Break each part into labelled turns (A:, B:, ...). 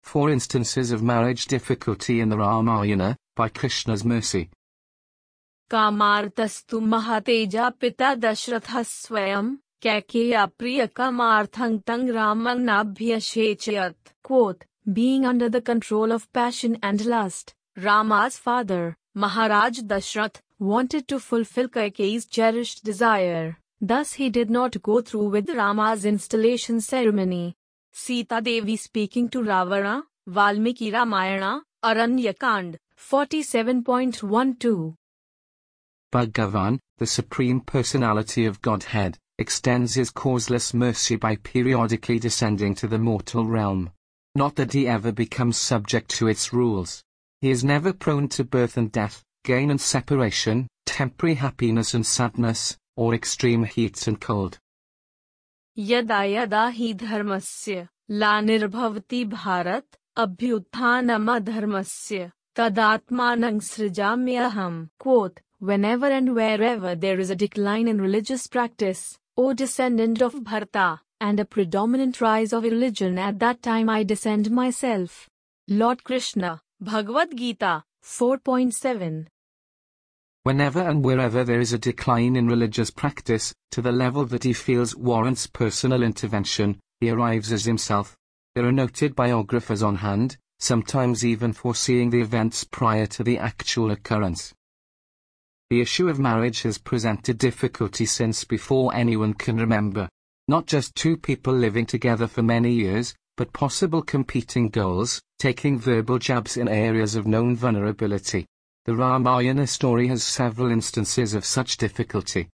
A: 4 instances of marriage difficulty in the Ramayana, by Krishna's mercy.
B: कामार्तस्तु महातेजा पिता दशरथः स्वयं कैकेय्या प्रियकमार्थं तं रामं नाभ्यषेचयत्. Quote, being under the control of passion and lust, Rama's father, Maharaj Dashrath, wanted to fulfill Kaikeyi's cherished desire. Thus he did not go through with Rama's installation ceremony. Sita Devi speaking to Ravana, Valmiki Ramayana, Aranyakand, 47.12.
A: Bhagavan, the Supreme Personality of Godhead, extends his causeless mercy by periodically descending to the mortal realm. Not that he ever becomes subject to its rules. He is never prone to birth and death, gain and separation, temporary happiness and sadness, or extreme heat and cold.
B: यदा यदा हि धर्मस्य ग्लानिर्भवति Bharat अभ्युत्थानमधर्मस्य तदात्मानं सृजाम्यहम्. Quote, whenever and wherever there is a decline in religious practice, O descendant of Bharata, and a predominant rise of religion, at that time I descend myself. Lord Krishna, Bhagavad Gita, 4.7.
A: Whenever and wherever there is a decline in religious practice, to the level that he feels warrants personal intervention, he arrives as himself. There are noted biographers on hand, sometimes even foreseeing the events prior to the actual occurrence. The issue of marriage has presented difficulty since before anyone can remember. Not just two people living together for many years, but possible competing goals, taking verbal jabs in areas of known vulnerability. The Ramayana story has several instances of such difficulty.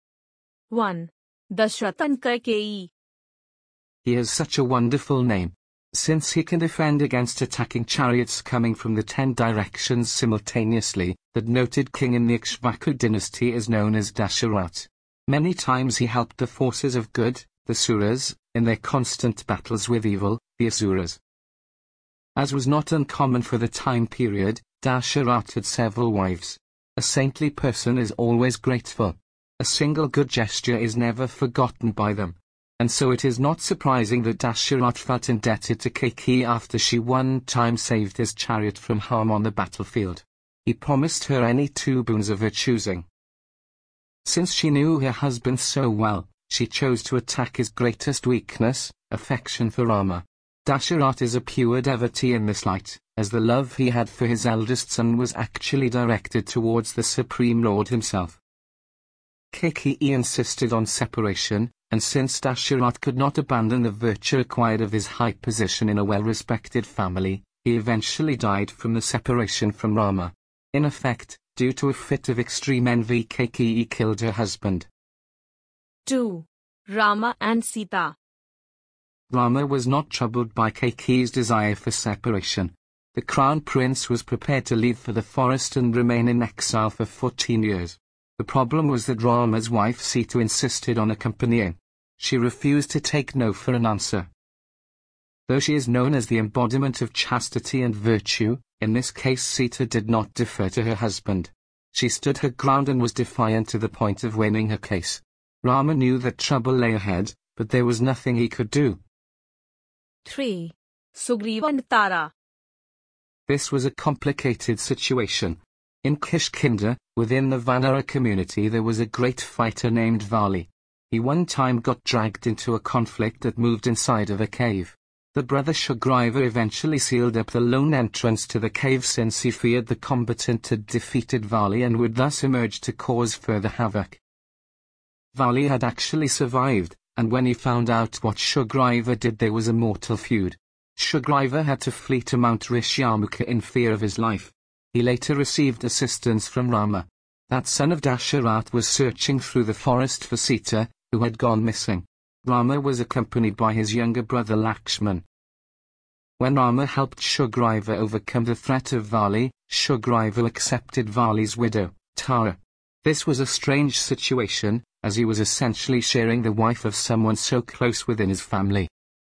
B: 1. Dashrathan Kaikeyi.
A: He has such a wonderful name. Since he can defend against attacking chariots coming from the 10 directions simultaneously, that noted king in the Ikshvaku dynasty is known as Dasharat. Many times he helped the forces of good, the Suras, in their constant battles with evil, the Asuras. As was not uncommon for the time period, Dasharat had several wives. A saintly person is always grateful. A single good gesture is never forgotten by them. And so it is not surprising that Dasharat felt indebted to Kaikeyi after she one time saved his chariot from harm on the battlefield. He promised her any 2 boons of her choosing. Since she knew her husband so well, she chose to attack his greatest weakness, affection for Rama. Dasharat is a pure devotee in this light, as the love he had for his eldest son was actually directed towards the Supreme Lord himself. Kaikeyi insisted on separation, and since Dasharat could not abandon the virtue acquired of his high position in a well-respected family, he eventually died from the separation from Rama. In effect, due to a fit of extreme envy, Kaikeyi killed her husband.
B: 2. Rama and Sita.
A: Rama was not troubled by Kaikeyi's desire for separation. The crown prince was prepared to leave for the forest and remain in exile for 14 years. The problem was that Rama's wife Sita insisted on accompanying. She refused to take no for an answer. Though she is known as the embodiment of chastity and virtue, in this case Sita did not defer to her husband. She stood her ground and was defiant to the point of winning her case. Rama knew that trouble lay ahead, but there was nothing he could do.
B: 3. Sugriva and Tara.
A: This was a complicated situation. In Kishkinda, within the Vanara community, there was a great fighter named Vali. He one time got dragged into a conflict that moved inside of a cave. The brother Sugriva eventually sealed up the lone entrance to the cave since he feared the combatant had defeated Vali and would thus emerge to cause further havoc. Vali had actually survived, and when he found out what Sugriva did, there was a mortal feud. Sugriva had to flee to Mount Rishyamukha in fear of his life. He later received assistance from Rama. That son of Dasharat was searching through the forest for Sita, who had gone missing. Rama was accompanied by his younger brother Lakshman. When Rama helped Sugriva overcome the threat of Vali, Sugriva accepted Vali's widow, Tara. This was a strange situation, as he was essentially sharing the wife of someone so close within his family.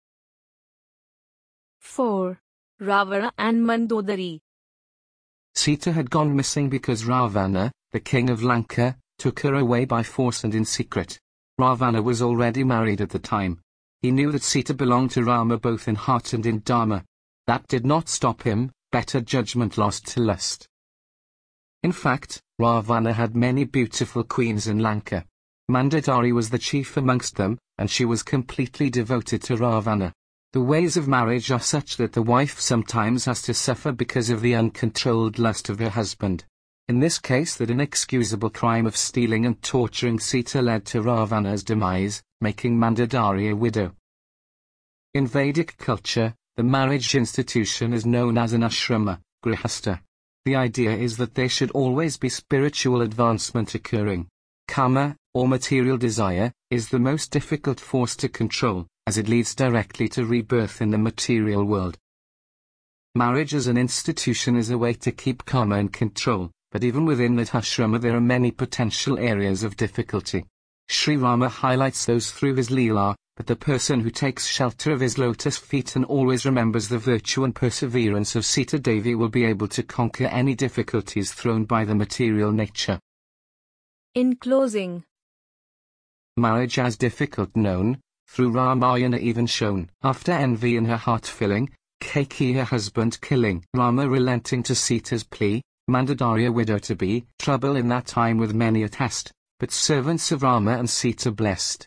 B: 4. Ravana and Mandodari.
A: Sita had gone missing because Ravana, the king of Lanka, took her away by force and in secret. Ravana was already married at the time. He knew that Sita belonged to Rama both in heart and in dharma. That did not stop him, better judgment lost to lust. In fact, Ravana had many beautiful queens in Lanka. Mandodari was the chief amongst them, and she was completely devoted to Ravana. The ways of marriage are such that the wife sometimes has to suffer because of the uncontrolled lust of her husband. In this case, that inexcusable crime of stealing and torturing Sita led to Ravana's demise, making Mandodari a widow. In Vedic culture, the marriage institution is known as an ashrama, grihastha. The idea is that there should always be spiritual advancement occurring. Kama, or material desire, is the most difficult force to control, as it leads directly to rebirth in the material world. Marriage as an institution is a way to keep karma in control, but even within that ashrama there are many potential areas of difficulty. Sri Rama highlights those through his Leela, but the person who takes shelter of his lotus feet and always remembers the virtue and perseverance of Sita Devi will be able to conquer any difficulties thrown by the material nature.
B: In closing,
A: marriage as difficult known, through Ramayana even shown. After envy in her heart filling, Kaikeyi her husband killing, Rama relenting to Sita's plea, Mandodari a widow to be, trouble in that time with many a test, but servants of Rama and Sita blessed.